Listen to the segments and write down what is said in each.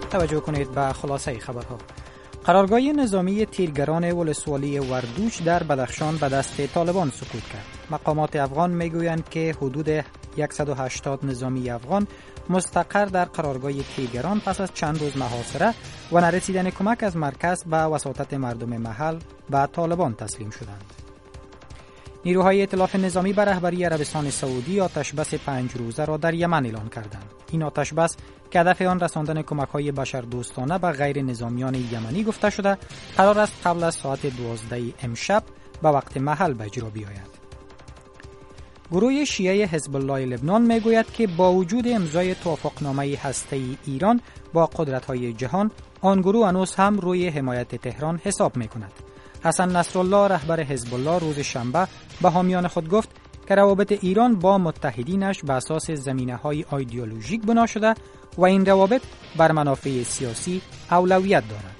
توجه کنید به خلاصه خبرها. قرارگاه نظامی تیرگران ولسوالی وردوش در بدخشان به دست طالبان سقوط کرد. مقامات افغان میگویند که حدود 180 نظامی افغان مستقر در قرارگاه تیرگران پس از چند روز محاصره و نرسیدن کمک از مرکز به وساطت مردم محل به طالبان تسلیم شدند. نیروهای ائتلاف نظامی به رهبری عربستان سعودی آتشبس 5 روزه را در یمن اعلان کردند. این آتشبس که هدف آن رساندن کمک‌های بشردوستانه به غیر نظامیان یمنی گفته شده، قرار است قبل از ساعت 12 امشب به وقت محل به اجرا بیاید. گروه شیعه حزب الله لبنان میگوید که با وجود امضای توافقنامه هسته‌ای ایران با قدرت‌های جهان، آن گروه هنوز هم روی حمایت تهران حساب می‌کند. حسن نصرالله رهبر حزب الله روز شنبه به حامیان خود گفت که روابط ایران با متحدینش بر اساس زمینه‌های ایدئولوژیک بنا شده و این روابط بر منافع سیاسی اولویت دارد.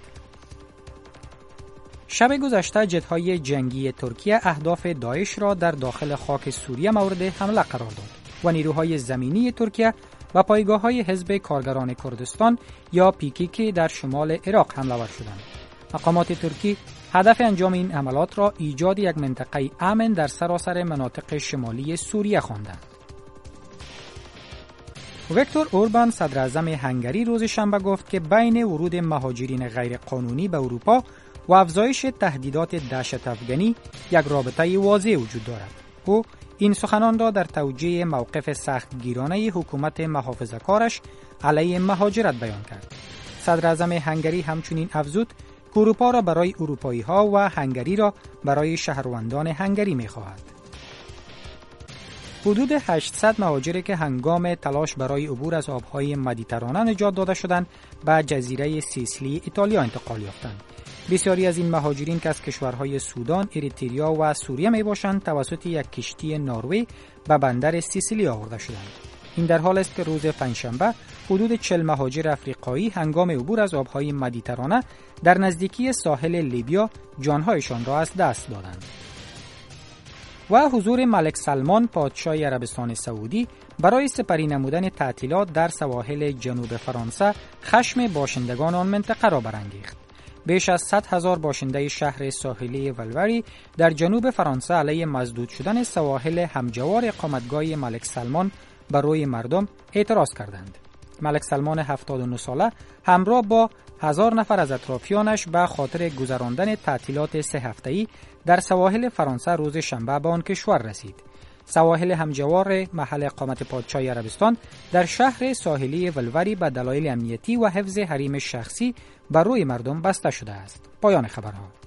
شب گذشته جت‌های جنگی ترکیه اهداف داعش را در داخل خاک سوریه مورد حمله قرار داد و نیروهای زمینی ترکیه و پایگاه‌های حزب کارگران کردستان یا PKK در شمال عراق حمله ور شدند. مقامات ترکی هدف انجام این عملات را ایجاد یک منطقه امن در سراسر مناطق شمالی سوریه خواندند. ویکتور اوربان صدر اعظم هنگری روز شنبه گفت که بین ورود مهاجرین غیر قانونی به اروپا و افزایش تهدیدات دهشت افغانی یک رابطه واضح وجود دارد. او این سخنان را در توجیه موقف سختگیرانه حکومت محافظه‌کارش علیه مهاجرت بیان کرد. صدر اعظم هنگری همچنین افزود که اروپا را برای اروپایی‌ها و هنگری را برای شهروندان هنگری می‌خواهد. حدود 800 مهاجری که هنگام تلاش برای عبور از آب‌های مدیترانه نجات داده شدند به جزیره سیسیلی ایتالیا انتقال یافتند. بسیاری از این مهاجرین که از کشورهای سودان، اریتریا و سوریه میباشند توسط یک کشتی نروژ به بندر سیسیلی آورده شدند. این در حال است که روز پنجشنبه حدود 40 مهاجر افریقایی هنگام عبور از آبهای مدیترانه در نزدیکی ساحل لیبیا جانهایشان را از دست دادند. و حضور ملک سلمان پادشاه عربستان سعودی برای سپری نمودن تعطیلات در سواحل جنوب فرانسه خشم باشندگان آن منطقه را برانگیخت. بیش از 100,000 باشنده شهر ساحلی ولوری در جنوب فرانسه علیه مسدود شدن سواحل همجوار اقامتگاه ملک سلمان بر روی مردم اعتراض کردند. ملک سلمان 79 ساله همراه با 1000 نفر از اطرافیانش به خاطر گذراندن تعطیلات 3 هفته‌ای در سواحل فرانسه روز شنبه به آن کشور رسید. سواحل همجوار محل اقامت پادشاه عربستان در شهر ساحلی ولوری به دلایل امنیتی و حفظ حریم شخصی بر روی مردم بسته شده است. پایان خبرها.